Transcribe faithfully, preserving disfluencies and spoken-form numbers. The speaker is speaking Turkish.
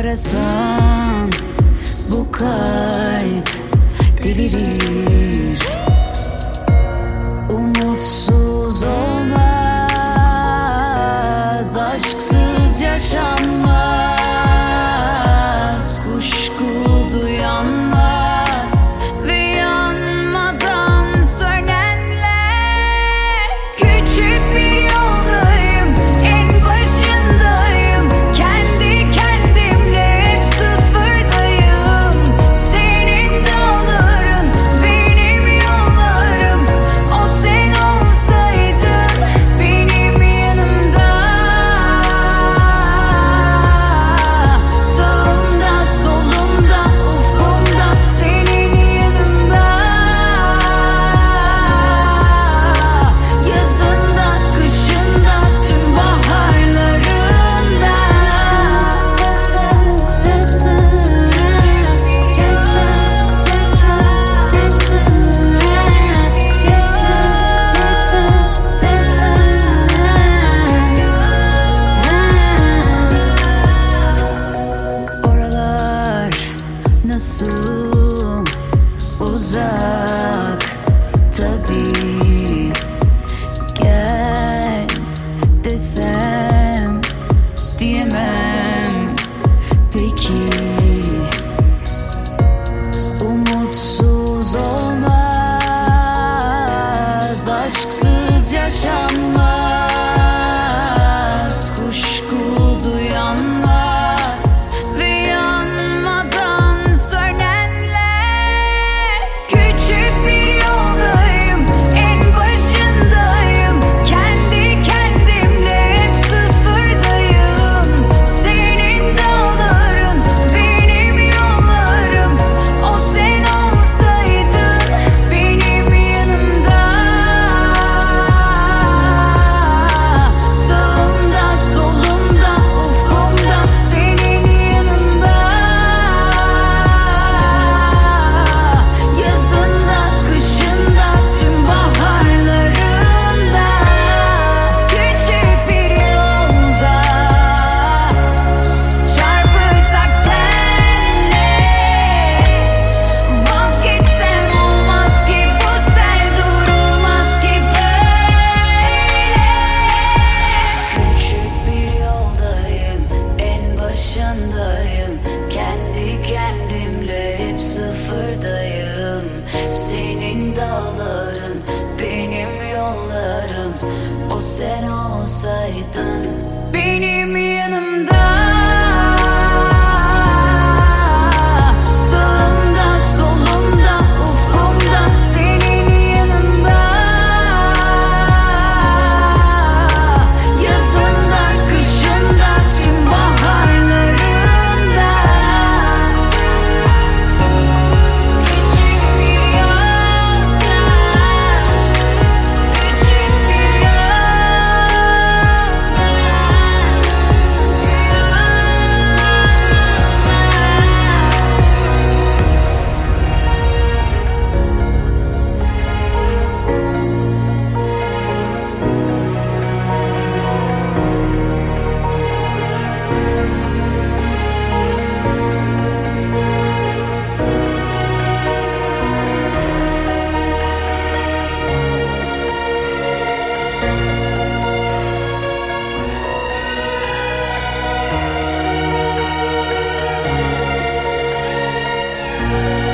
arasan bu kalp delirir. Umutsuz olmaz, aşksız yaşanmaz. Kuşku duyanlar ve yanmadan sönenler. Küçük bir yoldayım, en başındayım. Kendi kendimle hep sıfırdayım. Senin dağların, benim yollarım. O sen olsaydın benim yanımda. Sağımda, solumda, ufkumda, senin yanında. Yazında, kışında, tüm baharlarında. Oralar nasıl uzak tabii. Gel desem diyemem peki. Umutsuz olmaz, aşksız yaşanmaz. Kuşku duyanlar ve yanmadan sönenler. Küçük bir yoldayım, en başındayım. Kendi kendimle hep sıfırdayım. Senin dağların, benim yollarım. O sen olsaydın benim yanımda. Sağımda, solumda, ufkumda, senin yanında. Yazında, kışında, tüm baharlarında. Küçük bir yolda çarpışsak senle. Vazgeçsem olmaz ki bu sel durulmaz ki böyle. Küçük bir yoldayım, en başındayım. Kendi kendimle hep sıfırdayım. Senin dağların, benim yollarım. O sen olsaydın benim yanımda. Sağımda, solumda, ufkumda, senin yanında. Yazında, kışında, tüm baharlarında. Küçük bir yolda, küçük bir yolda.